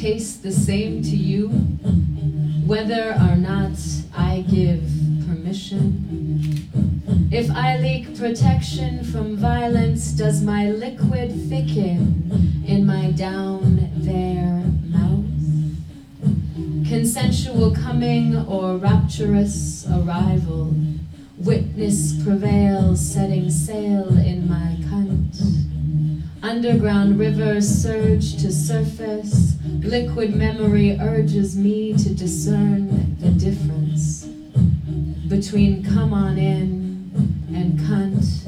taste the same to you, whether or not I give permission? If I leak protection from violence, does my liquid thicken in my down there mouth? Consensual coming or rapturous arrival, witness prevails, setting sail in my cunt. Underground rivers surge to surface, liquid memory urges me to discern the difference between come on in and cunt.